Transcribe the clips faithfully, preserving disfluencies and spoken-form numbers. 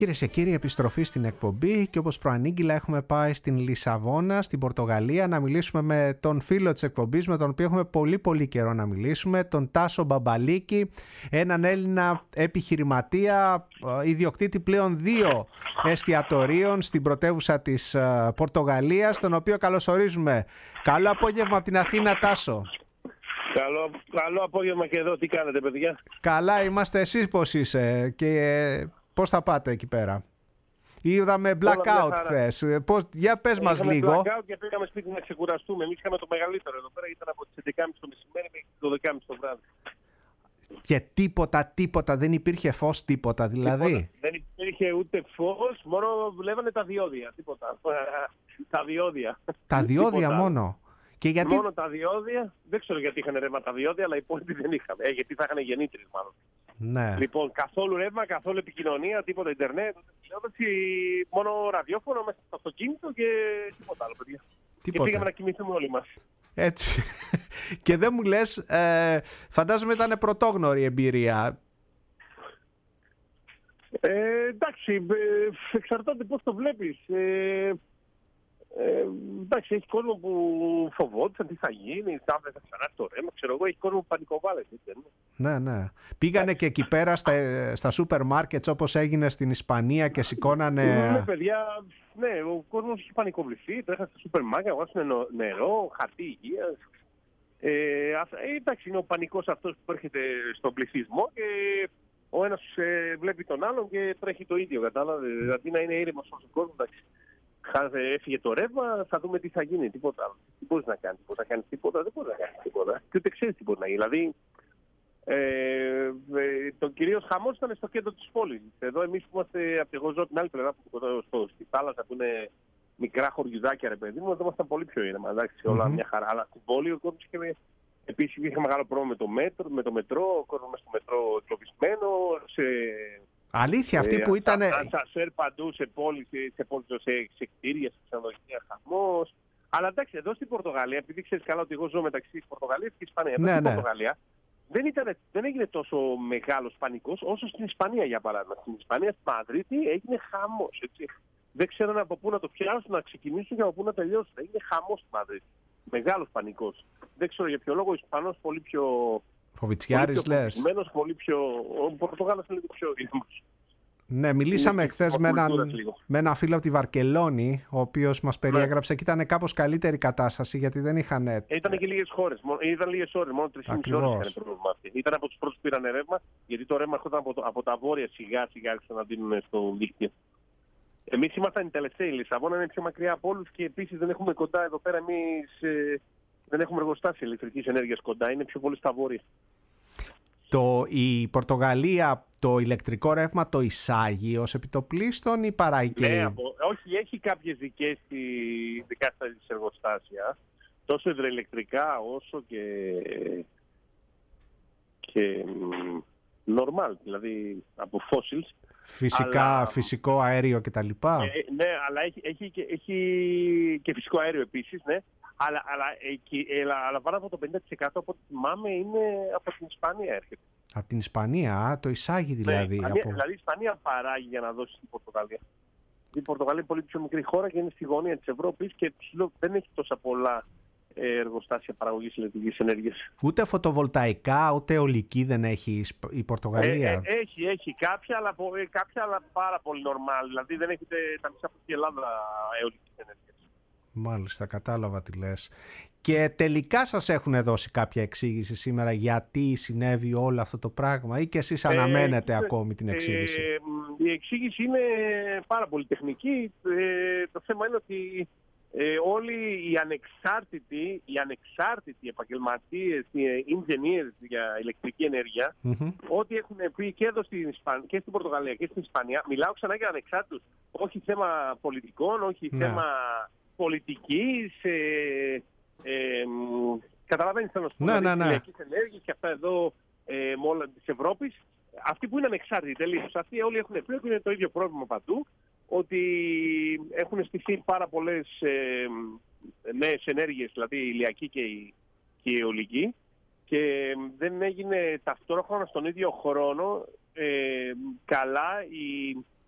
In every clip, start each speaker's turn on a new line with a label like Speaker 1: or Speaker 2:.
Speaker 1: Κυρίες και κύριοι, επιστροφή στην εκπομπή και όπως προανήγγυλα έχουμε πάει στην Λισαβόνα, στην Πορτογαλία, να μιλήσουμε με τον φίλο της εκπομπής, με τον οποίο έχουμε πολύ πολύ καιρό να μιλήσουμε, τον Τάσο Μπαμπαλίκη, έναν Έλληνα επιχειρηματία, ιδιοκτήτη πλέον δύο εστιατορίων στην πρωτεύουσα της Πορτογαλίας, τον οποίο καλωσορίζουμε. Καλό απόγευμα από την Αθήνα, Τάσο.
Speaker 2: Καλό, καλό απόγευμα και εδώ. Τι κάνετε, παιδιά?
Speaker 1: Καλά είμαστε. Εσείς πώς είσαι και πώς θα πάτε εκεί πέρα? Είδαμε blackout χθες. Πώς, για πες
Speaker 2: ε,
Speaker 1: μας λίγο.
Speaker 2: Είχαμε blackout και πήγαμε σπίτι να ξεκουραστούμε. Εμείς είχαμε το μεγαλύτερο εδώ πέρα. Ήταν από τις έντεκα και μισή το μεσημέρι μέχρι τις δώδεκα και μισή το βράδυ.
Speaker 1: Και τίποτα, τίποτα. Δεν υπήρχε φως, τίποτα δηλαδή.
Speaker 2: Τίποτα. Δεν υπήρχε ούτε φως. Μόνο βλέπανε τα διόδια. Τίποτα. τα διόδια.
Speaker 1: Τα διόδια μόνο. Και γιατί...
Speaker 2: Μόνο τα διόδια. Δεν ξέρω γιατί είχαν ρεύμα τα διόδια, αλλά οι υπόλοιποι δεν είχαμε. Ε, γιατί θα είχαν γεννήτρες μάλλον.
Speaker 1: Ναι.
Speaker 2: Λοιπόν, καθόλου ρεύμα, καθόλου επικοινωνία, τίποτα Ιντερνετ, μόνο ραδιόφωνο μέσα στο αυτοκίνητο και τίποτα άλλο, παιδιά. Τίποτα. Και πήγαμε να κοιμηθούμε όλοι μας.
Speaker 1: Έτσι. Και δεν μου λες, ε, φαντάζομαι ήταν πρωτόγνωρη εμπειρία.
Speaker 2: Ε, εντάξει, ε, εξαρτάται πώς το βλέπεις. Ε, Ε, εντάξει, έχει κόσμο που φοβόντουσαν τι θα γίνει, θα ξανά το ρέμα, ξέρω εγώ, έχει κόσμο που πανικοβάλλεται.
Speaker 1: Ναι, ναι. Πήγανε και εκεί πέρα στα, στα σούπερ μάρκετς όπως έγινε στην Ισπανία και σηκώνανε...
Speaker 2: Ναι, παιδιά, ναι, ο κόσμος έχει πανικοβληθεί, τρέχανε στα σούπερ μάρκετ, αγοράσουν νερό, χαρτί υγείας. Ε, εντάξει, είναι ο πανικός αυτός που έρχεται στον πληθυσμό και ο ένας ε, βλέπει τον άλλον και τρέχει το ίδιο, κατάλαβε. Δηλαδή να είναι ήρεμος ο κόσμος, εντάξει. Έφυγε το ρεύμα, θα δούμε τι θα γίνει. Τίποτα άλλο. Τι μπορεί να κάνει, μπορεί να κάνει τίποτα, δεν μπορεί να κάνει τίποτα. Και ούτε ξέρει τι μπορεί να γίνει. Δηλαδή, ε, ε, το κυρίως χαμός ήταν στο κέντρο της πόλης. Εδώ εμείς που είμαστε, από εγώ ζω την άλλη πλευρά, στο, στη θάλασσα που είναι μικρά χωριουδάκια, ρε παιδί μου, εδώ ήμασταν πολύ πιο ήρεμα. Εντάξει, όλα mm-hmm. μια χαρά. Αλλά στην πόλη ο κόσμος είχε. Επίσης είχε μεγάλο πρόβλημα με το μέτρο, με το μετρό, ο κόσμος στο μετρό εκλογισμένο. Σε...
Speaker 1: Αλήθεια, αυτή που ήταν.
Speaker 2: Ασανσέρ παντού σε πόλεις, σε, σε, σε, σε κτίρια, σε ξενοδοχεία, χαμός. Αλλά εντάξει, εδώ στην Πορτογαλία, επειδή ξέρεις καλά ότι εγώ ζω μεταξύ της Πορτογαλίας και Ισπανίας, εδώ
Speaker 1: ναι,
Speaker 2: στην
Speaker 1: ναι.
Speaker 2: Πορτογαλία δεν, ήταν, δεν έγινε τόσο μεγάλος πανικός όσο στην Ισπανία, για παράδειγμα. Στην Ισπανία, στη Μαδρίτη, έγινε χαμός. Έτσι. Δεν ξέραν από πού να το πιάσουν, να ξεκινήσουν και από πού να τελειώσουν. Έγινε χαμός στη Μαδρίτη. Μεγάλος πανικός. Δεν ξέρω για ποιο λόγο, ο Ισπανός πολύ πιο.
Speaker 1: Φοβιτσιάρης λες.
Speaker 2: Πολύ πιο. Ο Πορτογάλος είναι λίγο πιο ήρεμος.
Speaker 1: Ναι, μιλήσαμε χθες με, με έναν φίλο από τη Βαρκελόνη, ο οποίος μας περιέγραψε ναι. και ήταν κάπως καλύτερη κατάσταση γιατί δεν είχαν.
Speaker 2: Ε, ήταν και λίγες χώρες, ήταν λίγες ώρες, μόνο τρεις και μισή ώρες είχαν πρόβλημα αυτή. Ήταν από τους πρώτους που πήραν ρεύμα, γιατί το ρεύμα έρχονταν από, από τα βόρεια σιγά σιγά άρχισαν να δίνουν στο δίκτυο. Εμείς ήμασταν οι τελευταίοι, η Λισαβόνα είναι πιο μακριά από όλους και επίσης δεν έχουμε κοντά εδώ πέρα, εμείς ε, δεν έχουμε εργοστάσια ηλεκτρικής ενέργειας κοντά, είναι πιο πολύ στα βόρεια.
Speaker 1: Το, η Πορτογαλία το ηλεκτρικό ρεύμα το εισάγει ως επιτοπλίστων ή παράγει και...
Speaker 2: Ναι, από, όχι, έχει κάποιες δικές δικά της εργοστάσια, τόσο υδροηλεκτρικά όσο και, και normal, δηλαδή από fossils.
Speaker 1: Φυσικά, αλλά, φυσικό αέριο κτλ.
Speaker 2: Ε, ναι, αλλά έχει, έχει, και, έχει και φυσικό αέριο επίσης, ναι. Αλλά, αλλά, αλλά, αλλά πάνω από το πενήντα τοις εκατό από ό,τι θυμάμαι είναι από την Ισπανία έρχεται.
Speaker 1: Από την Ισπανία, το εισάγει δηλαδή.
Speaker 2: Ναι, από... Δηλαδή η Ισπανία παράγει για να δώσει στην Πορτογαλία. Η Πορτογαλία είναι πολύ πιο μικρή χώρα και είναι στη γωνία της Ευρώπης και δεν έχει τόσα πολλά εργοστάσια παραγωγής ηλεκτρικής ενέργειας.
Speaker 1: Ούτε φωτοβολταϊκά, ούτε ολική δεν έχει η Πορτογαλία.
Speaker 2: Ε, ε, έχει, έχει κάποια αλλά, κάποια, αλλά πάρα πολύ normal. Δηλαδή δεν έχετε τα μισά από την Ελλάδα αιωλικής ενέργειας.
Speaker 1: Μάλιστα, κατάλαβα τι λες. Και τελικά σας έχουν δώσει κάποια εξήγηση σήμερα γιατί συνέβη όλο αυτό το πράγμα ή και εσείς αναμένετε ε, ακόμη την εξήγηση?
Speaker 2: Ε, η εξήγηση είναι πάρα πολύ τεχνική. Ε, το θέμα είναι ότι ε, όλοι οι ανεξάρτητοι, οι ανεξάρτητοι επαγγελματίες, οι engineers για ηλεκτρική ενέργεια, mm-hmm. ό,τι έχουν πει και εδώ στην, Ισπαν... και στην Πορτογαλία και στην Ισπανία, μιλάω ξανά για ανεξάρτητους, όχι θέμα πολιτικών, όχι ναι. θέμα πολιτικής, ε, ε, καταλαβαίνεις θέλω να σου πω,
Speaker 1: ναι, ναι, ναι.
Speaker 2: ηλεκτρικής ενέργειας και αυτά εδώ ε, με όλα της Ευρώπης. Αυτοί που είναι ανεξάρτητοι τελείως, αυτοί όλοι έχουν πει ότι είναι το ίδιο πρόβλημα παντού, ότι έχουν στηθεί πάρα πολλές ε, νέες ενέργειες, δηλαδή η ηλιακή και η, και η αιωλική, και δεν έγινε ταυτόχρονα στον ίδιο χρόνο ε, καλά η,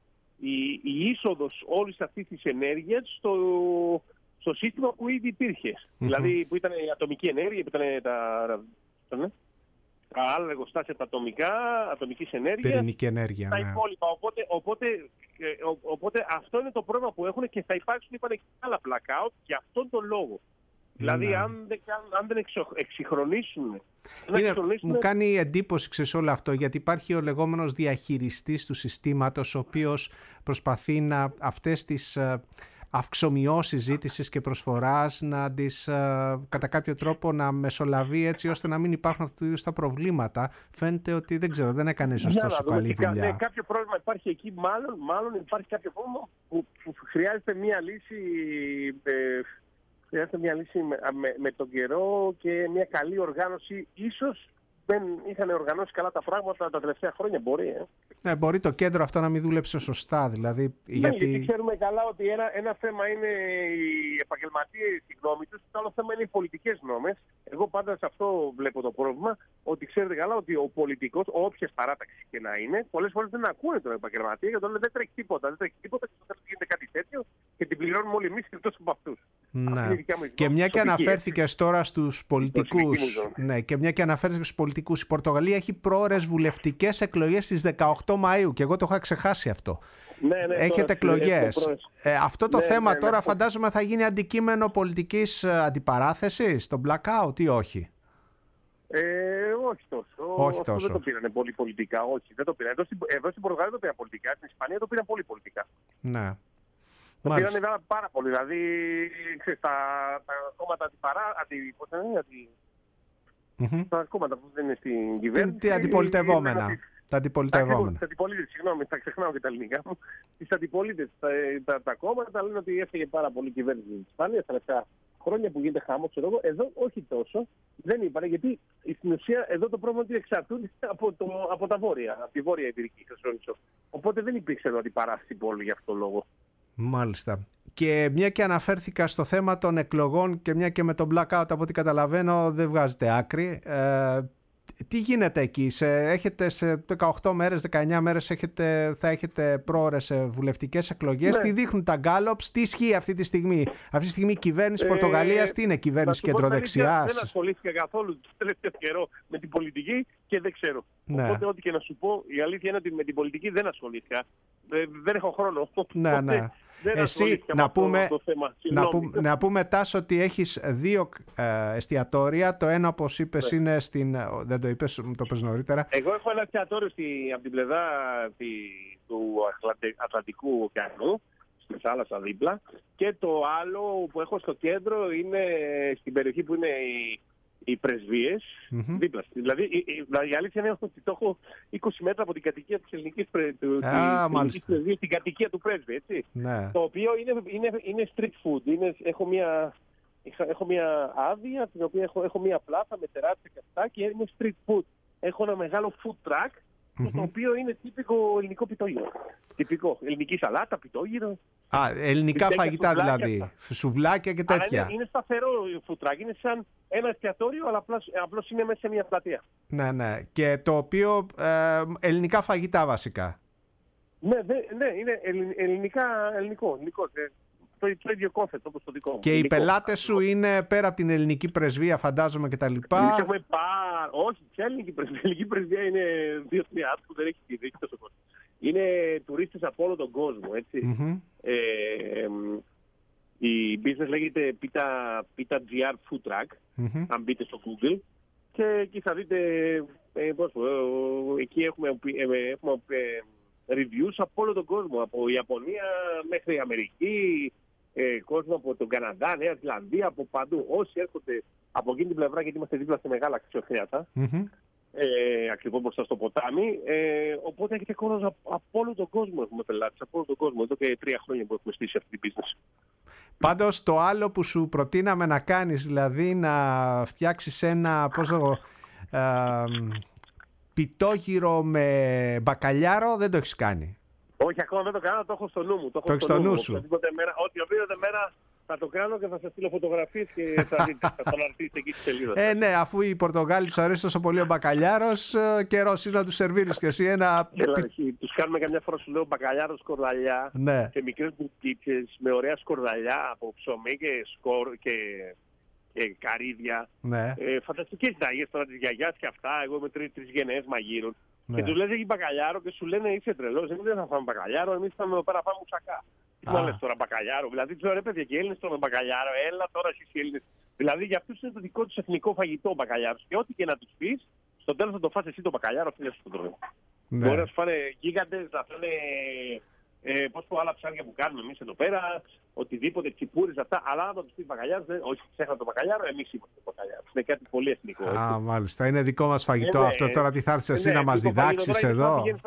Speaker 2: η, η είσοδος όλης αυτής της ενέργειας στο, στο σύστημα που ήδη υπήρχε. Mm-hmm. Δηλαδή που ήταν η ατομική ενέργεια, που ήταν τα, τα, τα άλλα εργοστάσια, τα ατομικά, ατομικής ενέργειας.
Speaker 1: Πυρηνική ενέργεια,
Speaker 2: τα
Speaker 1: ναι.
Speaker 2: υπόλοιπα. Οπότε, οπότε, οπότε αυτό είναι το πρόβλημα που έχουν και θα υπάρξουν, είπανε, και άλλα blackout για αυτόν τον λόγο. Δηλαδή, ναι. αν δεν, αν δεν εξο, εξυγχρονίσουν...
Speaker 1: Είναι,
Speaker 2: εξυγχρονίσουν...
Speaker 1: Μου κάνει εντύπωση, ξέρεις, όλο αυτό, γιατί υπάρχει ο λεγόμενος διαχειριστής του συστήματος, ο οποίος προσπαθεί να αυτές τις αυξομοιώσεις ζήτησης και προσφοράς να τις κατά κάποιο τρόπο να μεσολαβεί, έτσι ώστε να μην υπάρχουν αυτού του είδους τα προβλήματα. Φαίνεται ότι δεν ξέρω, δεν έκανε ίσως τόσο καλή δουλειά.
Speaker 2: Ναι, κάποιο πρόβλημα υπάρχει εκεί, μάλλον, μάλλον υπάρχει κάποιο πρόβλημα που, που χρειάζεται μία λύση... Ε, Χρειάζεται μια λύση με, με, με τον καιρό και μια καλή οργάνωση. Ίσως δεν είχαν οργανώσει καλά τα πράγματα τα τελευταία χρόνια. Μπορεί. Ε.
Speaker 1: Ναι, μπορεί το κέντρο αυτό να μην δούλεψε σωστά. Δηλαδή,
Speaker 2: ναι,
Speaker 1: γιατί...
Speaker 2: γιατί ξέρουμε καλά ότι ένα, ένα θέμα είναι οι επαγγελματίες, η γνώμη τους, το άλλο θέμα είναι οι πολιτικές γνώμες. Εγώ πάντα σε αυτό βλέπω το πρόβλημα, ότι ξέρετε καλά ότι ο πολιτικός, όποιες παράταξης και να είναι, πολλές φορές δεν ακούνε τον επαγγελματία γιατί λένε δεν τρέχει τίποτα. Δεν τρέχει τίποτα και στο τέλος γίνεται κάτι τέτοιο και την πληρώνουμε όλοι εμείς εκτός από αυτούς.
Speaker 1: Ναι. Και μια και αναφέρθηκες τώρα στους πολιτικούς, ναι, και μια και αναφέρθηκες στους πολιτικούς, η Πορτογαλία έχει πρόορες βουλευτικές εκλογές στις δεκαοκτώ Μαΐου και εγώ το είχα ξεχάσει αυτό.
Speaker 2: Ναι, ναι,
Speaker 1: έχετε εκλογές. Ε, αυτό το
Speaker 2: ναι,
Speaker 1: θέμα
Speaker 2: ναι, ναι,
Speaker 1: τώρα
Speaker 2: ναι.
Speaker 1: φαντάζομαι θα γίνει αντικείμενο πολιτικής αντιπαράθεσης, το blackout ή όχι?
Speaker 2: Ε, όχι τόσο.
Speaker 1: Όχι
Speaker 2: αυτό
Speaker 1: τόσο.
Speaker 2: Δεν το πήρανε πολύ πολιτικά. Όχι, δεν το πήραν. Εδώ, εδώ στην Πορτογαλία το πήραν πολιτικά. Στην Ισπανία το πήραν πολύ πολιτικά.
Speaker 1: Ναι.
Speaker 2: Το πήραν πάρα πολύ. Δηλαδή, ξέρεις, τα, τα κόμματα αντιπαρά... Αντι, πώς είναι, αντι, mm-hmm. Τα κόμματα που δεν είναι στην κυβέρνηση...
Speaker 1: Τι αντιπολιτευόμενα.
Speaker 2: Είναι,
Speaker 1: τα αντιπολιτευόμενα.
Speaker 2: Τις αντιπολίτες, συγγνώμη, θα ξεχνάω και τα ελληνικά μου. Τις αντιπολίτες, τα, τα, τα κόμματα λένε ότι έφυγε πάρα πολύ η κυβέρνηση της Ισπανίας τα τελευταία χρόνια που γίνεται χάμος, ξέρω εγώ. Εδώ όχι τόσο. Δεν είπανε, γιατί στην ουσία εδώ το πρόβλημα είναι ότι εξαρτούνται από, το, από τα βόρεια, από τη βόρεια Ιμπηρική Χερσόνησο. Οπότε δεν υπήρξε εδώ αντιπαράσταση πόλη για αυτόν τον λόγο.
Speaker 1: Μάλιστα. Και μια και αναφέρθηκα στο θέμα των εκλογών και μια και με τον blackout από ό,τι καταλαβαίνω δεν βγάζετε άκρη. Ε, τι γίνεται εκεί? Σε, έχετε σε δεκαοκτώ μέρες, δεκαεννιά μέρες έχετε, θα έχετε πρόορες βουλευτικές εκλογές. Ναι. Τι δείχνουν τα γκάλοπς? Τι ισχύει αυτή τη στιγμή? Αυτή τη στιγμή η κυβέρνηση ε, Πορτογαλίας τι είναι? Κυβέρνηση κεντροδεξιάς?
Speaker 2: Δεν ασχολήθηκα καθόλου το τελευταίο καιρό με την πολιτική και δεν ξέρω.
Speaker 1: Ναι.
Speaker 2: Οπότε ό,τι και να σου πω, η αλήθεια είναι ότι με την πολιτική δεν ασχολήθηκα. Δεν έχω χρόνο.
Speaker 1: Ναι, ναι. Εσύ να πούμε, το, το θέμα. να, που, να πούμε Τάσο ότι έχεις δύο ε, εστιατόρια. Το ένα, όπως είπες, ναι. είναι στην... Δεν το είπες, μου το πες νωρίτερα.
Speaker 2: Εγώ έχω ένα εστιατόριο στη, από την πλευρά τη, του Ατλαντικού ωκεανού, στη θάλασσα δίπλα. Και το άλλο που έχω στο κέντρο είναι στην περιοχή που είναι η οι πρεσβείες, mm-hmm. δίπλα. Δηλαδή, η, η, η αλήθεια είναι ότι το έχω είκοσι μέτρα από την κατοικία της ελληνικής πρεσβείας, την κατοικία του πρέσβη, έτσι.
Speaker 1: Ναι.
Speaker 2: Το οποίο είναι, είναι, είναι street food. Είναι, έχω, μια, έχω μια άδεια, την οποία έχω, έχω μια πλάθα με τεράστια και αυτά και είναι street food. Έχω ένα μεγάλο food truck, mm-hmm. το οποίο είναι τυπικό ελληνικό πιτόγυρο. Τυπικό. Ελληνική σαλάτα, πιτόγυρο.
Speaker 1: Α, ελληνικά φαγητά σουβλάκια, δηλαδή. Σουβλάκια και τέτοια.
Speaker 2: Είναι, είναι σταθερό φουτράκι. Είναι σαν ένα εστιατόριο, αλλά απλώς είναι μέσα σε μια πλατεία.
Speaker 1: Ναι, ναι. Και το οποίο ε, ελληνικά φαγητά βασικά.
Speaker 2: Ναι, ναι, ναι είναι ελληνικά, ελληνικό. ελληνικό. Το, το ίδιο κόνσεπτ όπως το δικό μου.
Speaker 1: Και ελληνικό. Οι πελάτες σου είναι πέρα από την ελληνική πρεσβεία, φαντάζομαι, και τα λοιπά.
Speaker 2: Έχουμε πά... Όχι, ποια ελληνική πρεσβεία. Η ελληνική πρεσβεία είναι δύο-τρία άτομα που δεν έχει τη δίκη τόσο κόσμο. Είναι τουρίστες από όλο τον κόσμο, έτσι. Mm-hmm. Ε, ε, η business λέγεται Pita, Pita τζι αρ Food Truck, mm-hmm. αν μπείτε στο Google. Και εκεί θα δείτε, ε, πώς, ε, εκεί έχουμε, ε, έχουμε ε, reviews από όλο τον κόσμο. Από Ιαπωνία μέχρι Αμερική, ε, κόσμο από τον Καναδά, Νέα Ζηλανδία, από παντού. Όσοι έρχονται από εκείνη την πλευρά, γιατί είμαστε δίπλα σε μεγάλα αξιοθέατα, mm-hmm. Ε, ακριβώς μπροστά στο ποτάμι. Ε, οπότε έχετε κόσμο από, από όλο τον κόσμο. Έχουμε πελάτες από όλο τον κόσμο. Εδώ και τρία χρόνια που έχουμε στήσει αυτή την business.
Speaker 1: Πάντως το άλλο που σου προτείναμε να κάνεις, δηλαδή να φτιάξεις ένα πώς το, ε, πιτόγυρο με μπακαλιάρο, δεν το έχεις κάνει?
Speaker 2: Όχι, ακόμα δεν το κάνω, το έχω στο νου μου. Το,
Speaker 1: το έχεις στο νου σου.
Speaker 2: Μέρα, ό,τι οποιαδήποτε μέρα Θα το κάνω και θα σας στείλω φωτογραφίες και θα δείτε, θα τον αρτήσετε εκεί στη σελίδα.
Speaker 1: Ε, ναι, αφού οι Πορτογάλοι τους αρέσει τόσο πολύ ο μπακαλιάρος, καιρός είναι να τους σερβίρεις και εσύ ένα...
Speaker 2: Τους κάνουμε καμιά φορά, σου λέω, μπακαλιάρο σκορδαλιά,
Speaker 1: ναι.
Speaker 2: σε μικρές μπουκίτσες, με ωραία σκορδαλιά από ψωμί και, σκορ, και, και καρύδια.
Speaker 1: Ναι.
Speaker 2: Ε, φανταστικές συνταγές τώρα της γιαγιάς και αυτά, εγώ είμαι τρεις, τρεις γενναίες μαγείρων. Ναι. Και τους λες έχει μπακαλιάρο και σου λένε είσαι τρελός, εμείς δεν θα φάμε μπακαλιάρο, εμείς θα εδώ πέρα πάμε μουσακά. Τι να λες τώρα μπακαλιάρο, δηλαδή τους ρε παιδιά και οι Έλληνες τρώμε μπακαλιάρο, έλα τώρα εσείς οι Έλληνες. Δηλαδή για αυτούς είναι το δικό τους εθνικό φαγητό ο μπακαλιάρος και ό,τι και να τους πεις, στο τέλος θα το φας εσύ το μπακαλιάρο, φίλε σου το τρώει. Ναι. Μπορεί να σου φάνε γίγαντες, να φάνε ε, πώς πω άλλα ψάρια που κάνουμε εμείς εδώ πέρα, οτιδήποτε, τσιπούρες αυτά, αλλά άμα τους πεις μπακαλιάρος, όχι ξέχνα το μπακαλιάρο, εμείς είμαστε το μπακαλιάρο. Είναι κάτι πολύ εθνικό.
Speaker 1: Α, έτσι. Μάλιστα, είναι δικό μας φαγητό ε, αυτό, τώρα τι θα έρθεις εσύ ε, να μας διδάξεις εδώ.
Speaker 2: Να πηγαίνεις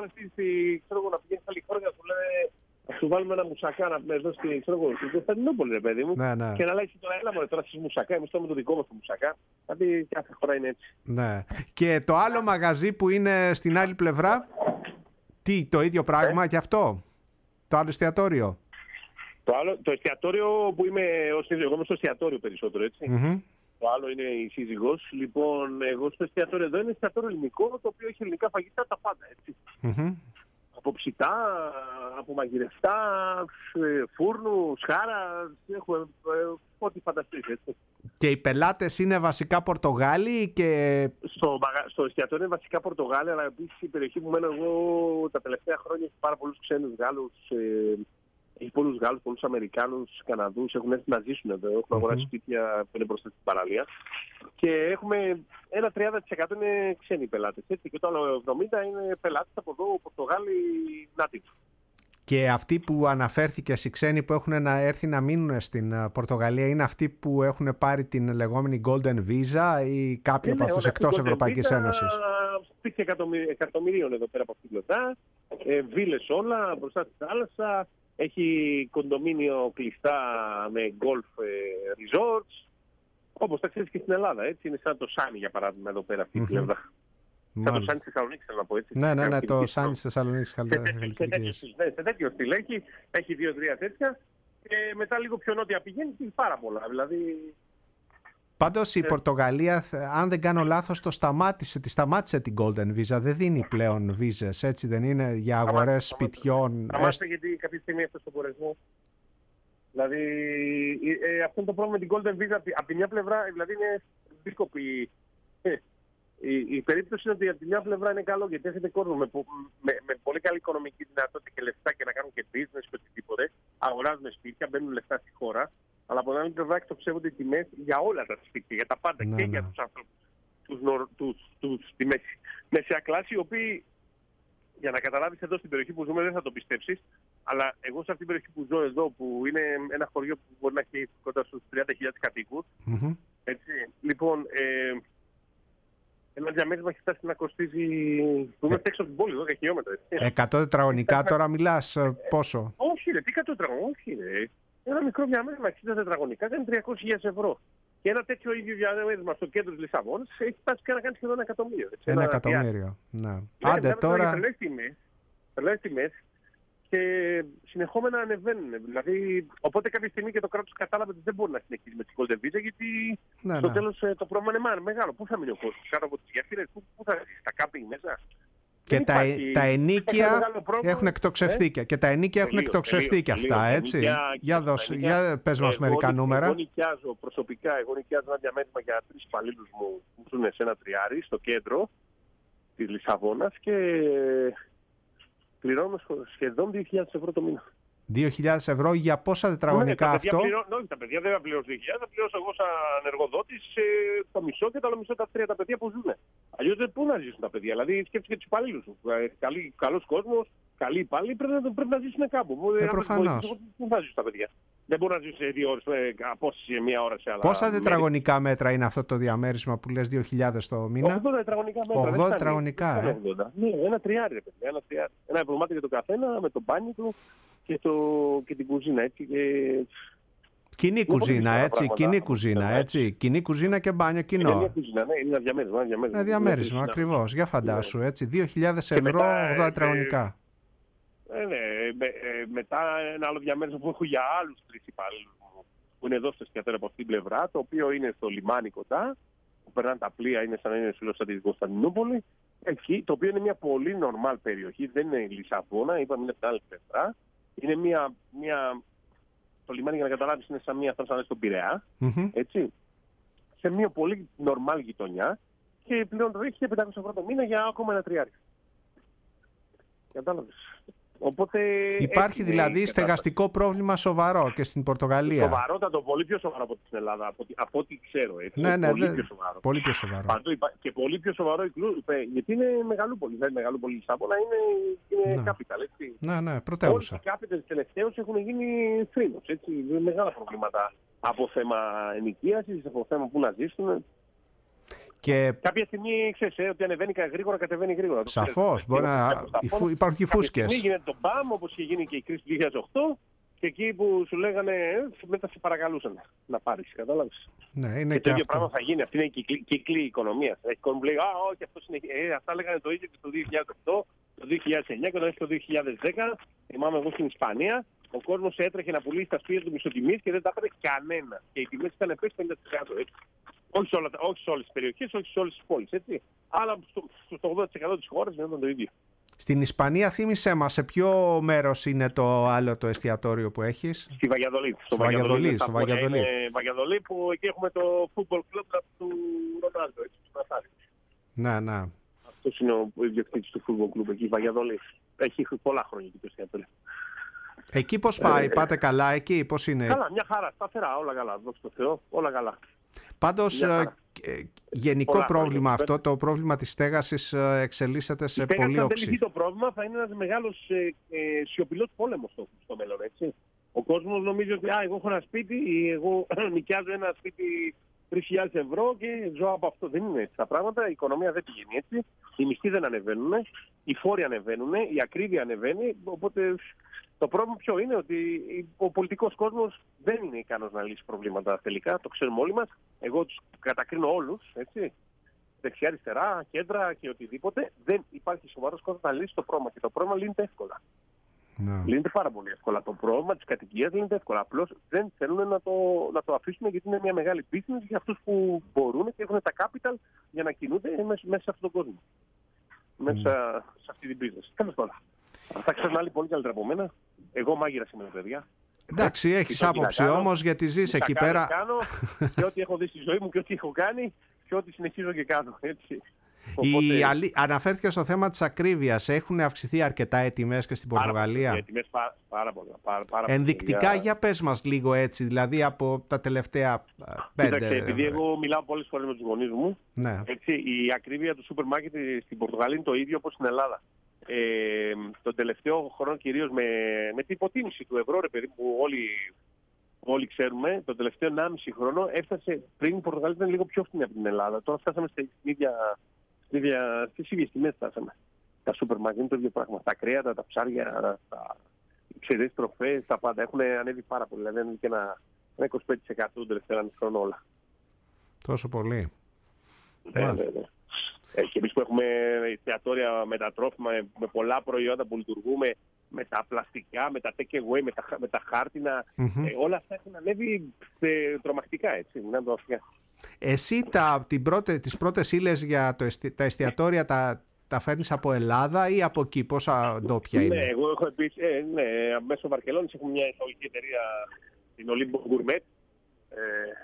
Speaker 2: στα Λιχόρια, σου λένε να σου βάλουμε ένα μουσακά να πούμε εδώ στη Κωνσταντινούπολη, ρε παιδί μου.
Speaker 1: Ναι, ναι.
Speaker 2: Και να λέει τώρα, έλα μωρέ, τώρα στις μουσακά, εμείς τρώμε το δικό μας το μουσακά. Δηλαδή κάθε χώρα είναι έτσι.
Speaker 1: Ναι. Και το άλλο μαγαζί που είναι στην άλλη πλευρά, τι, το ίδιο πράγμα ε? και αυτό, το άλλο εστιατόριο.
Speaker 2: Το, άλλο, το εστιατόριο που είμαι, εγώ είμαι στο εστιατόριο περισσότερο, έτσι. Mm-hmm. Το άλλο είναι η σύζυγος. Λοιπόν, εγώ στο εστιατόριο εδώ είναι εστιατόριο ελληνικό, το οποίο έχει ελληνικά φαγητά τα πάντα, έτσι. Mm-hmm. Από ψητά, από μαγειρευτά, φούρνου, σχάρα, έχουμε ό,τι φανταστείς, έτσι.
Speaker 1: Και οι πελάτες είναι βασικά Πορτογάλοι και...
Speaker 2: Στο, στο εστιατόριο είναι βασικά Πορτογάλοι, αλλά επίσης η περιοχή που μένω εγώ τα τελευταία χρόνια έχει πάρα πολλούς ξένους Γάλλους, ε, έχει πολλούς Γάλλους, πολλούς Αμερικάνους, Καναδούς, έχουν έρθει να ζήσουν εδώ, έχουν mm-hmm. αγοράσει σπίτια που είναι μπροστά στην παραλία. Και έχουμε ένα τριάντα τοις εκατό είναι ξένοι πελάτες, έτσι, και το άλλο εβδομήντα τοις εκατό είναι πελάτες από εδώ, Πορτογάλοι, native.
Speaker 1: Και αυτοί που αναφέρθηκες, οι ξένοι που έχουν να έρθει να μείνουν στην Πορτογαλία, είναι αυτοί που έχουν πάρει την λεγόμενη Golden Visa ή κάποιοι από αυτούς εκτός Ευρωπαϊκής Ένωσης?
Speaker 2: Σπίτια εκατομμυρίων εδώ πέρα από αυτή την πλευρά, ε, βίλες όλα μπροστά στη θάλασσα, έχει κοντομίνιο κλειστά με golf ε, resorts, όπως τα ξέρεις και στην Ελλάδα, έτσι. Είναι σαν το Σάνι για παράδειγμα εδώ πέρα αυτή η πλευρά. Mm-hmm. Σαν το Σάνι της Θεσσαλονίκης, θέλω να πω έτσι.
Speaker 1: Ναι, ναι, ναι, το Σάνι της Θεσσαλονίκης.
Speaker 2: Σε τέτοιο στυλ έχει, έχει δύο-τρία τέτοια και μετά λίγο πιο νότια πηγαίνει και πάρα πολλά. Δηλαδή...
Speaker 1: Πάντως η Πορτογαλία, αν δεν κάνω λάθος, το σταμάτησε, τη σταμάτησε την Golden Visa. Δεν δίνει πλέον βίζες, έτσι δεν είναι, για αγορές σπιτιών.
Speaker 2: Σταμάτησε γιατί κάποια στιγμή έφτασε στον κορεσμό. Δηλαδή ε, αυτό είναι το πρόβλημα με την Golden Visa. Από τη μια πλευρά, δηλαδή είναι δίσκοπη. Η, η περίπτωση είναι ότι από τη μια πλευρά είναι καλό γιατί έχετε κόσμο με, με, με πολύ καλή οικονομική δυνατότητα και λεφτά και να κάνουν και business και οτιδήποτε. Αγοράζουν σπίτια, μπαίνουν λεφτά στη χώρα. Αλλά από την άλλη πλευρά εκτοξεύονται οι τιμές για όλα τα σπίτια, για τα πάντα ναι, και ναι. για τους ανθρώπους. Τους, τους, τους, τη μέση, μεσαία κλάση, οι οποίοι, για να καταλάβεις εδώ στην περιοχή που ζούμε, δεν θα το πιστέψεις, αλλά εγώ σε αυτήν την περιοχή που ζω εδώ, που είναι ένα χωριό που μπορεί να έχει κοντά στους τριάντα χιλιάδες κατοίκους, mm-hmm. έτσι, λοιπόν, ε, ένα διαμέρισμα έχει φτάσει να κοστίζει. Που είμαστε έξω από την πόλη, δώδεκα χιλιόμετρα.
Speaker 1: εκατό τετραγωνικά τώρα μιλάς, πόσο?
Speaker 2: Όχι, ρε, τι εκατό τετραγωνικά, όχι, ρε. Ένα μικρό διαμέρισμα εξήντα τετραγωνικά κάνει τριακόσιες χιλιάδες ευρώ. Και ένα τέτοιο ίδιο διαμέρισμα στο κέντρο της Λισαβόνας έχει φτάσει και να κάνει σχεδόν ένα εκατομμύριο. Έτσι,
Speaker 1: ένα, ένα εκατομμύριο, ναι. ναι. Άντε τώρα.
Speaker 2: Τρελές τιμές και συνεχόμενα ανεβαίνουν. Δηλαδή, οπότε κάποια στιγμή και το κράτος κατάλαβε ότι δεν μπορεί να συνεχίσει με τη Golden Visa γιατί ναι, στο ναι. τέλος το πρόβλημα είναι μεγάλο. Πού θα μείνει ο κόσμος κάτω από τις γέφυρες, πού, πού θα ζήσει, στα κάμπινγκ μέσα.
Speaker 1: Και τα, υπάρχει, τα ενίκια έχουν εκτοξευθεί ε? και τα ενίκια έχουν εκτοξευθεί και αυτά, λίγο, έτσι. Ενίκια, για, δώσ, για πες μας μερικά νούμερα.
Speaker 2: Εγώ νοικιάζω προσωπικά, εγώ νοικιάζω ένα διαμέρισμα για τρεις υπαλλήλους μου που ζουν σε ένα τριάρι στο κέντρο της Λισαβόνας και πληρώνω σχεδόν δύο χιλιάδες ευρώ το μήνα.
Speaker 1: δύο χιλιάδες ευρώ για πόσα τετραγωνικά ναι, αυτό?
Speaker 2: Πληρώ, όχι, τα παιδιά δεν θα πληρώσω δύο χιλιάδες, θα πληρώσω εγώ σαν εργοδότης ε, το μισό και το άλλο μισό τα τρία τα παιδιά που ζουν. Αλλιώς πού να ζήσουν τα παιδιά, δηλαδή σκέφτεσαι και τους υπαλλήλους σου. Καλή, καλός κόσμος, καλοί υπάλληλοι πρέπει, πρέπει να ζήσουν κάπου.
Speaker 1: Ε, προφανώς.
Speaker 2: Πού θα ζήσουν τα παιδιά. Δεν μπορούν να ζήσουν σε δύο ώρες, απόσταση σε μία ώρα σε άλλα.
Speaker 1: Πόσα τετραγωνικά μέτρα είναι αυτό το διαμέρισμα που λες δύο χιλιάδες το μήνα?
Speaker 2: ογδόντα τετραγωνικά μέτρα.
Speaker 1: ογδόντα τετραγωνικά, ε.
Speaker 2: Ναι, ένα τριάρι, ρε παιδιά, ένα τριάρι. Ένα ευρωμάτι για τον καθένα, με το μπάνι του και, το, και την κουζίνα, έτσι. Και...
Speaker 1: Κοινή κουζίνα, έτσι. Κοινή κουζίνα, έτσι. Κοινή κουζίνα και μπάνιο κοινό.
Speaker 2: Είναι μια κουζίνα, ναι, είναι ένα διαμέρισμα. Ένα διαμέρισμα,
Speaker 1: διαμέρισμα ακριβώς. Για φαντάσου, έτσι. δύο χιλιάδες ευρώ, ογδόντα τετραγωνικά.
Speaker 2: Ε, ναι, με, ε, μετά ένα άλλο διαμέρισμα που έχω για άλλους τρεις υπάλληλους μου που είναι εδώ στο εστιατόριο από αυτήν την πλευρά, το οποίο είναι στο λιμάνι κοντά, που περνάνε τα πλοία, είναι σαν να είναι σαν την Κωνσταντινούπολη. Εκεί, το οποίο είναι μια πολύ normal περιοχή, δεν είναι η Λισαβόνα, είπαμε είναι από την άλλη πλευρά. Είναι μια, μια. Το λιμάνι, για να καταλάβεις, είναι σαν μια σαν στον Πειραιά. Mm-hmm. Έτσι. Σε μια πολύ normal γειτονιά και πλέον το έχει χίλια πεντακόσια ευρώ το μήνα για ακόμα ένα τριάρι. Κατάλαβες. Οπότε,
Speaker 1: υπάρχει δηλαδή στεγαστικό πρόβλημα σοβαρό και στην Πορτογαλία.
Speaker 2: Σοβαρότατο, πολύ πιο σοβαρό από την Ελλάδα, από, από ό,τι ξέρω. Έτσι.
Speaker 1: Ναι, ναι,
Speaker 2: πολύ,
Speaker 1: δε,
Speaker 2: πιο σοβαρό.
Speaker 1: πολύ πιο σοβαρό.
Speaker 2: Παντού, και πολύ πιο σοβαρό, γιατί είναι μεγαλούπολη. Δεν είναι μεγαλούπολη Λισαβόνα, είναι, είναι
Speaker 1: ναι.
Speaker 2: capital. Έτσι.
Speaker 1: Ναι, ναι, πρωτεύουσα.
Speaker 2: Όλοι οι capitals τελευταίως έχουν γίνει θρήνος. Είναι μεγάλα προβλήματα από θέμα ενοικίασης, από θέμα που να ζήσουν.
Speaker 1: Και...
Speaker 2: κάποια στιγμή ξέρεις ε, ότι ανεβαίνει γρήγορα, κατεβαίνει γρήγορα.
Speaker 1: Σαφώς, μπορεί να φου... υπάρχουν και φούσκες.
Speaker 2: Κάποια στιγμή γίνεται το μπαμ, όπως είχε γίνει και η κρίση του δύο χιλιάδες οκτώ, και εκεί που σου λέγανε μετά σε παρακαλούσαν να πάρεις, κατάλαβες.
Speaker 1: Ναι, είναι
Speaker 2: και,
Speaker 1: και
Speaker 2: το ίδιο
Speaker 1: αυτό.
Speaker 2: πράγμα θα γίνει, αυτή είναι η κυκλή, κυκλή οικονομίας. Έχει κόσμο που λέει, α, όχι, αυτό είναι. Ε, αυτά λέγανε το ίδιο και το δύο χιλιάδες οκτώ, το δύο χιλιάδες εννιά και το δύο χιλιάδες δέκα. Θυμάμαι εγώ στην Ισπανία, ο κόσμος έτρεχε να πουλήσει τα σπίτια του μισοτιμής και δεν τα έπαιρνε κανένα. Και οι τιμές ήταν πέσει πενήντα τοις εκατό έτσι. Όχι σε, όλα, όχι σε όλες τις περιοχές, όχι σε όλες τις πόλεις, έτσι. Αλλά στο, στο ογδόντα τοις εκατό της χώρας ήταν το ίδιο.
Speaker 1: Στην Ισπανία, θύμισέ μας, σε ποιο μέρος είναι το άλλο το εστιατόριο που έχεις?
Speaker 2: Στη Βαγιαδολίδ.
Speaker 1: Στο Βαγιαδολίδ, στο Βαγιαδολίδ.
Speaker 2: Είναι Βαγιαδολίδ που εκεί έχουμε το football club του Ρονάλντο, έτσι, του Ναθάρη.
Speaker 1: Ναι, ναι.
Speaker 2: Αυτός είναι ο ιδιοκτήτης του football club εκεί, Βαγιαδολίδ. Έχει πολλά χρόνια εκεί το εστιατόριο.
Speaker 1: Εκεί πώς πάει, ε, πάτε καλά εκεί, πώς είναι?
Speaker 2: Καλά, μια χαρά, σταθερά, όλα καλά, δόξα τω Θεώ, όλα καλά.
Speaker 1: Πάντως, ε, γενικό πολλά πρόβλημα χρόνια. Αυτό, το πρόβλημα της στέγασης εξελίσσεται σε πολύ οξύ.
Speaker 2: Αν το πρόβλημα θα είναι ένας μεγάλος ε, ε, σιωπηλός πόλεμος στο, στο μέλλον, έτσι. Ο κόσμος νομίζει ότι α, εγώ έχω ένα σπίτι ή εγώ νοικιάζω ένα σπίτι τρεις χιλιάδες ευρώ και ζω από αυτό. Δεν είναι έτσι τα πράγματα, η οικονομία δεν πηγαίνει έτσι, οι μισθοί δεν ανεβαίνουν, οι φόροι ανεβαίνουν, η ακρίβεια ανεβαίνει, οπότε... Το πρόβλημα ποιο είναι, ότι ο πολιτικός κόσμος δεν είναι ικανός να λύσει προβλήματα τελικά, το ξέρουμε όλοι μας. Εγώ τους κατακρίνω όλους, έτσι, δεξιά, αριστερά, κέντρα και οτιδήποτε. Δεν υπάρχει σοβαρός κόσμος να λύσει το πρόβλημα και το πρόβλημα λύνεται εύκολα. No. Λύνεται πάρα πολύ εύκολα. Το πρόβλημα της κατοικίας λύνεται εύκολα. Απλώς δεν θέλουν να το, να το αφήσουμε γιατί είναι μια μεγάλη business για αυτούς που μπορούν και έχουν τα capital για να κινούνται μέσα, μέσα σε αυτόν τον κόσμο. Mm. Μέσα σε αυτή την business. Τέλος πάντων. Θα ξέρουν άλλοι πολύ καλύτερα από μένα. Εγώ μάγειρας είμαι, παιδιά.
Speaker 1: Εντάξει, έχεις άποψη όμως γιατί ζεις εκεί πέρα.
Speaker 2: Κάνω και ό,τι έχω δει στη ζωή μου και ό,τι έχω κάνει και ό,τι συνεχίζω και κάνω. Έτσι.
Speaker 1: Οπότε... αλή... Αναφέρθηκε στο θέμα της ακρίβειας. Έχουν αυξηθεί αρκετά οι τιμές και στην Πορτογαλία?
Speaker 2: Οι τιμές πάρα, πάρα πολλά. Πάρα, πάρα
Speaker 1: Ενδεικτικά για... για πες μας λίγο έτσι, δηλαδή από τα τελευταία πέντε...
Speaker 2: Κοίταξε, επειδή εγώ μιλάω πολλές φορές με τους γονείς μου,
Speaker 1: ναι.
Speaker 2: Έτσι, η ακρίβεια του σούπερ μάρκετ στην Πορτογαλία είναι το ίδιο όπως στην Ελλάδα. Ε, τον τελευταίο χρόνο κυρίως με, με την υποτίμηση του ευρώ, ρε παιδί, που όλοι, όλοι ξέρουμε, τον τελευταίο ενάμιση χρόνο έφτασε, πριν η Πορτογαλία ήταν λίγο πιο φθηνή από την Ελλάδα. Τώρα φτάσαμε στην ίδια, στην ίδια, στις ίδιες τιμές φτάσαμε. Τα σούπερ μάρκετ είναι το ίδιο πράγμα. Τα κρέατα, τα ψάρια, τα ξερές τροφές, τα πάντα έχουν ανέβει πάρα πολύ. Δηλαδή είναι και ένα, ένα είκοσι πέντε τοις εκατό τον τελευταίο ενάμιση χρόνο όλα.
Speaker 1: Τόσο πολύ.
Speaker 2: Ναι, ναι, ναι. Ε, και εμείς που έχουμε εστιατόρια με τα τρόφιμα, με, με πολλά προϊόντα που λειτουργούμε, με τα πλαστικά, με τα take away, με τα, με τα χάρτινα, mm-hmm. ε, όλα αυτά έχουν ανέβει ε, τρομακτικά, έτσι.
Speaker 1: Εσύ τα, την πρώτη, τις πρώτες ύλες για το, τα εστιατόρια τα, τα φέρνεις από Ελλάδα ή από εκεί, πόσα ντόπια είναι?
Speaker 2: Ναι, εγώ έχω επίσης, ε, ναι, μέσω Βαρκελόνης έχουμε μια εισαγωγική εταιρεία, την Olympo Gourmet, ε,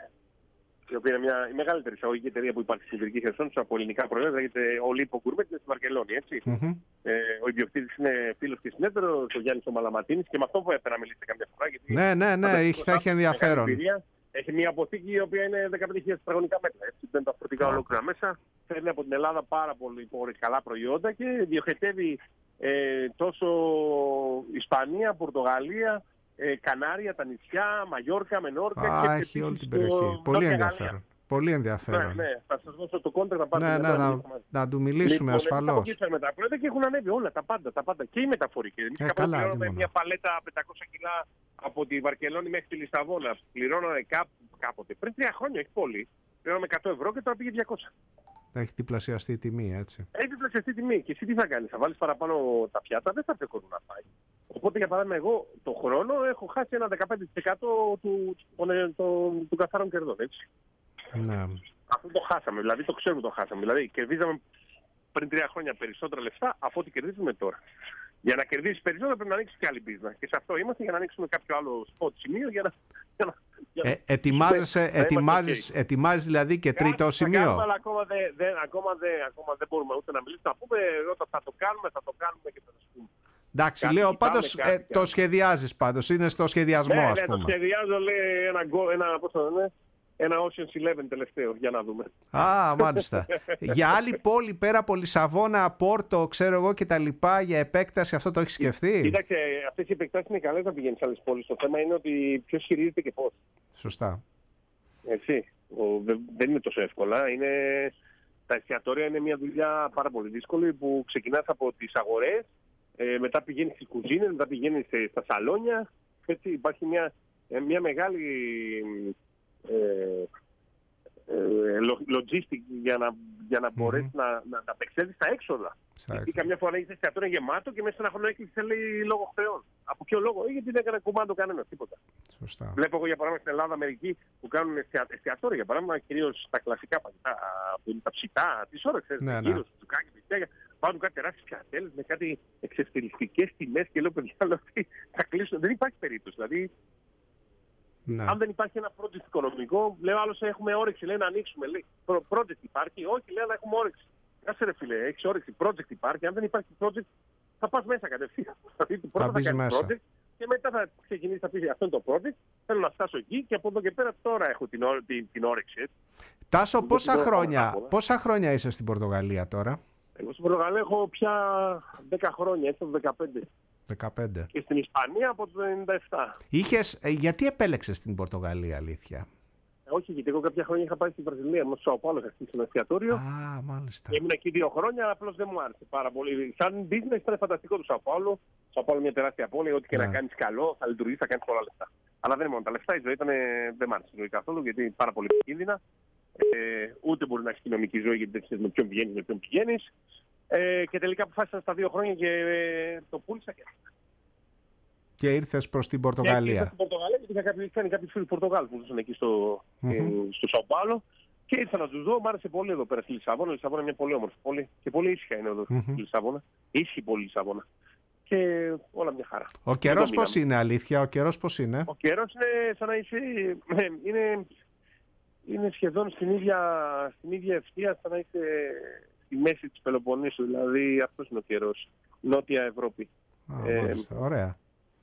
Speaker 2: η οποία είναι μια, η μεγαλύτερη εισαγωγική εταιρεία που υπάρχει στην Κεντρική Χερσόνησο από ελληνικά προϊόντα, λέγεται Olympo Gourmet, είναι στη Βαρκελόνη, έτσι. Mm-hmm. Ε, ο ιδιοκτήτης είναι φίλος και συνέτερο, ο Γιάννης ο Μαλαματίνης, και με αυτό που έπαιρνα να μιλήσετε καμιά φορά. Γιατί
Speaker 1: ναι, ναι, ναι, έχει, θα έχει ενδιαφέρον.
Speaker 2: Έχει μια αποθήκη η οποία είναι δεκαπέντε χιλιάδες τετραγωνικά μέτρα. Έτσι, μπαίνουν τα φορτικά ολόκληρα μέσα. Φέρνει από την Ελλάδα πάρα πολύ καλά προϊόντα και διοχετεύει ε, τόσο Ισπανία, Πορτογαλία, ε, Κανάρια, τα νησιά, Μαγιόρκα, Μενόρκα.
Speaker 1: Α, και έχει όλη την περιοχή. Πολύ ενδιαφέρον. Πολύ ενδιαφέρον.
Speaker 2: Ναι, ναι, θα σας δώσω το κόντρα να πάρετε.
Speaker 1: Ναι, ναι, να, να του μιλήσουμε λοιπόν, ασφαλώς.
Speaker 2: Με τα προϊόντα και έχουν ανέβει όλα, τα πάντα, τα πάντα. Και οι μεταφορικοί. Εμείς ε, πληρώναμε μια παλέτα πεντακόσια κιλά από τη Βαρκελόνη μέχρι τη Λισαβόνα. Πληρώναμε κά, κάποτε, πριν τρία χρόνια, όχι πολύ. Πληρώναμε εκατό ευρώ και τώρα πήγε διακόσια.
Speaker 1: Έχει διπλασιαστεί η τιμή, έτσι.
Speaker 2: Έχει διπλασιαστεί η τιμή. Και εσύ τι θα κάνεις, θα βάλεις παραπάνω τα πιάτα, δεν θα έρθει ο κόσμος να φάει. Οπότε, για παράδειγμα, εγώ το χρόνο έχω χάσει ένα δεκαπέντε τοις εκατό του, των, των, των καθαρών κερδών, έτσι.
Speaker 1: Ναι.
Speaker 2: Αυτό το χάσαμε, δηλαδή το ξέρουμε το χάσαμε. Δηλαδή κερδίζαμε πριν τρία χρόνια περισσότερα λεφτά από ό,τι κερδίζουμε τώρα. Για να κερδίσεις περισσότερα πρέπει να ανοίξεις και άλλη business. Και σε αυτό είμαστε για να ανοίξουμε κάποιο άλλο spot σημείο για να. Για να, για να... Ε,
Speaker 1: ετοιμάζεσαι, ετοιμάζεις, okay. ετοιμάζεις δηλαδή και τρίτο Κάτι σημείο.
Speaker 2: Κάνουμε, αλλά ακόμα δεν δε, ακόμα δε, ακόμα δε μπορούμε ούτε να μιλήσουμε. Να πούμε όταν θα το κάνουμε, θα το κάνουμε και θα το πούμε.
Speaker 1: Εντάξει, κάτι λέω πάντως ε, το σχεδιάζεις πάντως, είναι στο σχεδιασμό,
Speaker 2: ναι,
Speaker 1: ας
Speaker 2: ναι,
Speaker 1: πούμε.
Speaker 2: Το σχεδιάζω, λέει ένα, ένα, πώς το λένε, ένα Ocean's Eleven τελευταίο, για να δούμε.
Speaker 1: Α, μάλιστα. Για άλλη πόλη πέρα από Λισαβόνα, Πόρτο, ξέρω εγώ και τα λοιπά, για επέκταση, αυτό το έχεις σκεφτεί?
Speaker 2: Κοίταξε, αυτές οι επεκτάσεις είναι καλές να πηγαίνεις σε άλλες πόλεις. Το θέμα είναι ότι ποιος χειρίζεται και πώς.
Speaker 1: Σωστά.
Speaker 2: Έτσι. Ο, δεν είναι τόσο εύκολα. Είναι, τα εστιατόρια είναι μια δουλειά πάρα πολύ δύσκολη που ξεκινάς από τις αγορές, ε, μετά πηγαίνεις στις κουζίνες, μετά πηγαίνεις στα σαλόνια. Έτσι, υπάρχει μια, μια μεγάλη ε, ε, logistic για να, για να mm-hmm. μπορέσει να, να τα απεξέλθεις στα έξοδα. Γιατί καμιά φορά έχεις εστιατόριο γεμάτο και μέσα σε ένα χρόνο έκλεισε, λέει, λόγω χρεών. Από ποιο λόγο? Γιατί δεν έκανε κουμάντο κανένα, τίποτα.
Speaker 1: Σωστά.
Speaker 2: Βλέπω εγώ για παράδειγμα στην Ελλάδα μερικοί που κάνουν εστιατόρια, για παράδειγμα κυρίως τα κλασικά φαγητά, που είναι τα ψητά, τις ώρες, ξέρεις, ναι, γύρω, ναι. Τσουκάκι, πιτσάκια, πάρουν κάτι τεράστιες πιατέλες με κάτι εξευτελιστικές τιμές και λέω, παιδιά, λέω, θα κλείσουν. Δεν υπάρχει περίπτωση. Δηλαδή, ναι. Αν δεν υπάρχει ένα project οικονομικό, λέω άλλος έχουμε όρεξη, λέει να ανοίξουμε. Λέει, project υπάρχει, όχι, λέει να έχουμε όρεξη. Κάτσε ρε φίλε, έχεις όρεξη, project υπάρχει. Αν δεν υπάρχει project, θα πας μέσα κατευθείαν. Δηλαδή, πρώτα θα, θα κάνεις μέσα. project και μετά θα ξεκινήσει να πεις αυτό είναι το project. Θέλω να φτάσω εκεί και από εδώ και πέρα τώρα έχω την, την, την όρεξη. Έτσι.
Speaker 1: Τάσο, πόσα χρόνια, πόσα χρόνια είσαι στην Πορτογαλία τώρα?
Speaker 2: Εγώ στην Πορτογαλία έχω πια δέκα χρόνια, έτσι το δεκαπέντε.
Speaker 1: δεκαπέντε.
Speaker 2: Και στην Ισπανία από το ενενήντα επτά.
Speaker 1: Είχες, γιατί επέλεξες την Πορτογαλία, αλήθεια?
Speaker 2: Όχι, γιατί εγώ κάποια χρόνια είχα πάει στην Βραζιλία, μου στο Σάο Πάολο, είχα στήσει ένα εστιατόριο.
Speaker 1: Α, μάλιστα.
Speaker 2: Και ήμουν εκεί δύο χρόνια, απλώς δεν μου άρεσε πάρα πολύ. Σαν business ήταν φανταστικό το Σάο Πάολο. Το Σάο Πάολο μια τεράστια πόλη, ό,τι και ναι. να κάνεις καλό, θα λειτουργήσει, θα κάνεις πολλά λεφτά. Αλλά δεν είναι μόνο τα λεφτά, η ζωή ήταν, δεν μ' άρεσε η ζωή καθόλου, γιατί είναι πάρα πολύ επικίνδυνα. Ε, ούτε μπορεί να έχει κοινωνική ζωή, γιατί δεν ξέρεις με ποιον πηγαίνεις, με ποιον πηγαίνεις. Ε, και τελικά αποφάσισα στα δύο χρόνια και ε, το πούλησα και.
Speaker 1: Και ήρθες προς την Πορτογαλία.
Speaker 2: Ήρθα στην Πορτογαλία γιατί είχα κάποιο, κάνει κάποιους φίλους Πορτογάλους που ζούσαν εκεί στο, mm-hmm. ε, στο Σάο Πάολο. Και ήρθα να τους δω, μου άρεσε πολύ εδώ πέρα στη Λισαβόνα. Η Λισαβόνα είναι μια πολύ όμορφη πόλη και πολύ ήσυχα είναι εδώ mm-hmm. στη Λισαβόνα. Ήσυχη πολύ η Λισαβόνα. Και όλα μια χαρά.
Speaker 1: Ο καιρός πώς είναι, αλήθεια, ο καιρός πώς είναι?
Speaker 2: Ο καιρός είναι σαν να είσαι. Είναι, είναι σχεδόν στην ίδια, στην ίδια ευθεία σαν να είσαι στη μέση της Πελοποννήσου. Δηλαδή αυτός είναι ο καιρός. Νότια Ευρώπη.
Speaker 1: Α, ε, μάλιστα, ωραία.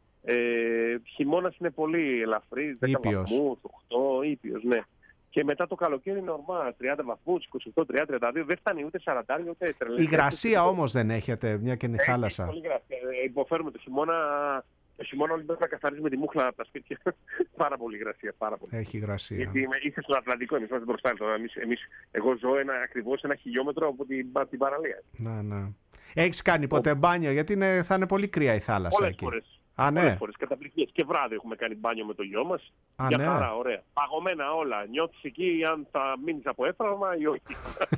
Speaker 2: Ε, χειμώνας είναι πολύ ελαφρύς, δέκα βαθμούς, οκτώ, ήπιος, ναι. Και μετά το καλοκαίρι είναι ορμά, τριάντα βαθμούς, είκοσι οκτώ, τριάντα, τριάντα δύο, δεν φτάνει ούτε σαράντα, ούτε τρελή.
Speaker 1: Υγρασία όμως δεν έχετε, μια και είναι η θάλασσα.
Speaker 2: Πολύ υγρασία. Ε, υποφέρουμε το χειμώνα, το χειμώνα όλοι πρέπει να καθαρίζουμε τη μούχλα από τα σπίτια. Πάρα πολύ υγρασία, πάρα πολύ.
Speaker 1: Έχει υγρασία.
Speaker 2: Γιατί είσαι στον Ατλαντικό, εμείς είμαστε μπροστά. Εμείς, εμείς, εγώ ζω ένα, ακριβώς ένα χιλιόμετρο από την, την παραλία.
Speaker 1: Να, να. Έχεις κάνει ποτέ μπάνιο, γιατί είναι, θα είναι πολύ κρύα η θάλασσα
Speaker 2: Πολλές
Speaker 1: εκεί.
Speaker 2: Φορές.
Speaker 1: Α, ναι.
Speaker 2: Πολλές φορές, καταπληκτικές. Και βράδυ έχουμε κάνει μπάνιο με το γιο μας.
Speaker 1: Α,
Speaker 2: για
Speaker 1: ναι.
Speaker 2: χαρά, ωραία. Παγωμένα όλα. Νιώθεις εκεί αν θα μείνεις από έφραγμα ή όχι.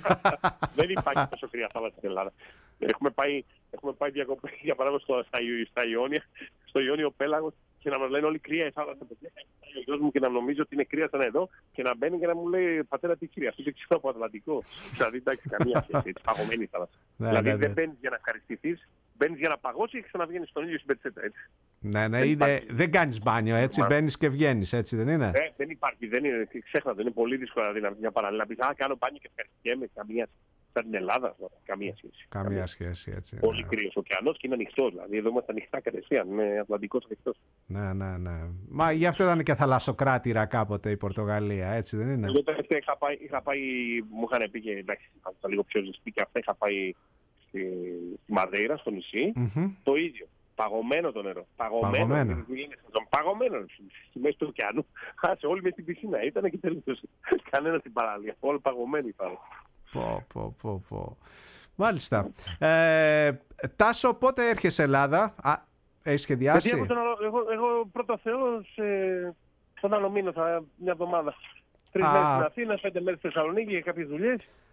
Speaker 2: Δεν υπάρχει τόσο κρύα θάλασσα στην Ελλάδα. Έχουμε πάει, έχουμε πάει διακοπές, για παράδειγμα, στο, στα, στα Ιόνια, στο Ιόνιο Πέλαγος και να μας λένε όλοι κρύα η θάλασσα. Ο γιος μου και να νομίζω ότι είναι κρύα σαν εδώ και να μπαίνει και να μου λέει πατέρα τι κρύα, αυτό δεν ξέρω από Ατλαντικό. Δηλαδή εντάξει, καμία σχέση. Παγωμένη η θάλασσα. Δηλαδή δεν μπαίνεις για να ευχαριστηθείς. Μπαίνεις για να παγώσεις και ξαναβγαίνεις στον ίδιο συμπεριτσέτα, έτσι.
Speaker 1: Ναι, ναι, είναι, δεν κάνεις μπάνιο, έτσι, μπαίνεις και βγαίνεις, έτσι δεν είναι?
Speaker 2: Ε, δεν υπάρχει, δεν είναι, ξέχνα, είναι πολύ δύσκολο δηλαδή, μια παραλληλά. Να πεις, α, κάνω μπάνιο και ευχαριστιέμαι, καμία σαν την Ελλάδα, καμία σχέση.
Speaker 1: Καμία, καμία σχέση, έτσι.
Speaker 2: Πολύ
Speaker 1: ναι.
Speaker 2: κρύος ωκεανός και είναι ανοιχτός, δηλαδή εδώ είμαστε ανοιχτά κατευθείαν, είναι Ατλαντικός ανοιχτός.
Speaker 1: Ναι, ναι, ναι. Μα γι' αυτό ήταν και θαλασσοκράτηρα κάποτε η Πορτογαλία, έτσι δεν είναι?
Speaker 2: Εγώ τελευταία είχα πάει, είχα πάει, μου είχαν πει και εντάξει, θα ήταν λίγο πιο ζεστή και αυτά, είχα πάει στη, στη Μαδέιρα, στο νησί,
Speaker 1: mm-hmm.
Speaker 2: το ίδιο. Παγωμένο το νερό. Παγωμένο.
Speaker 1: Παγωμένο.
Speaker 2: Παγωμένο. Στη μέση του ωκεανού. Χάσε όλοι μες στην πισίνα. Ήταν και τελείωσε. Κανένα στην παραλία. Όλοι παγωμένοι πάλι.
Speaker 1: Πω, πω, πω, πω. Μάλιστα. Ε, Τάσο, πότε έρχεσαι Ελλάδα? Α, έχεις σχεδιάσει?
Speaker 2: Εγώ, τον, εγώ, εγώ πρώτα Θεός ε, τον άλλο μήνα, θα, μια εβδομάδα. Τρεις μέρες στην Αθήνα, πέντε μέρες στη Θεσσαλονίκη για κάποιες δουλειές.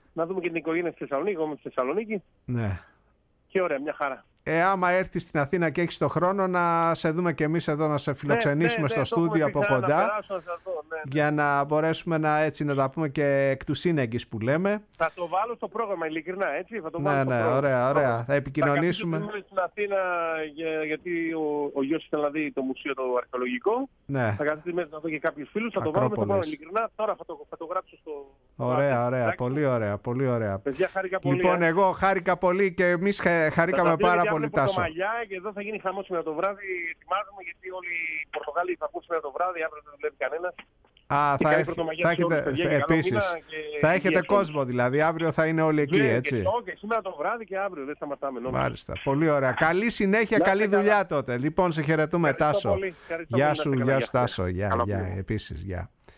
Speaker 2: Να δούμε και την οικογένεια στη Θεσσαλονίκη. Εγώ είμαι στη Θεσσαλονίκη.
Speaker 1: Ναι.
Speaker 2: Και ωραία, μια χαρά.
Speaker 1: Ε, άμα έρθεις στην Αθήνα και έχεις το χρόνο, να σε δούμε και εμείς εδώ, να σε φιλοξενήσουμε
Speaker 2: ναι, ναι,
Speaker 1: στο
Speaker 2: ναι,
Speaker 1: στούντιο από κοντά.
Speaker 2: Να περάσω, να σας δω, ναι, ναι.
Speaker 1: Για να μπορέσουμε να, έτσι, να τα πούμε και εκ του σύνεγγυς που λέμε.
Speaker 2: Θα το βάλω στο πρόγραμμα, ειλικρινά, έτσι. Θα το
Speaker 1: Ναι,
Speaker 2: βάλω
Speaker 1: ναι,
Speaker 2: στο πρόγραμμα.
Speaker 1: ωραία, ωραία. Θα επικοινωνήσουμε.
Speaker 2: Θα καθίσουμε στην Αθήνα, για, γιατί ο, ο γιος ήθελε να δει το μουσείο το αρχαιολογικό.
Speaker 1: Ναι.
Speaker 2: Θα καθίσουμε να δω και κάποιους φίλους. Θα το βάλουμε στο πρόγραμμα, ειλικρινά. Τώρα θα το, θα το γράψω στο.
Speaker 1: Ωραία, ωραία. Εντάξει. Πολύ ωραία, πολύ ωραία.
Speaker 2: Παιδιά, χάρηκα πολύ.
Speaker 1: Λοιπόν, εγώ χάρηκα πολύ και εμείς χαρήκαμε πάρα πολύ, Τάσο.
Speaker 2: Και εδώ θα γίνει χαμός σήμερα το βράδυ. Ετοιμάζουμε, γιατί όλοι οι Πορτογάλοι θα βγουν σήμερα το βράδυ. Αύριο δεν δουλεύει κανένα.
Speaker 1: Α, θα, έχ, θα έχετε, επίσης, θα έχετε κόσμο δηλαδή, αύριο θα είναι όλοι εκεί, έτσι.
Speaker 2: Και, και σήμερα το βράδυ και αύριο, δεν σταματάμε. Νόμως.
Speaker 1: Μάλιστα, πολύ ωραία. Καλή συνέχεια, καλή δουλειά καλά. Τότε. Λοιπόν, σε χαιρετούμε, Τάσο. Γεια σου, γεια σου Τάσο, γεια, γεια, επίσης, γεια.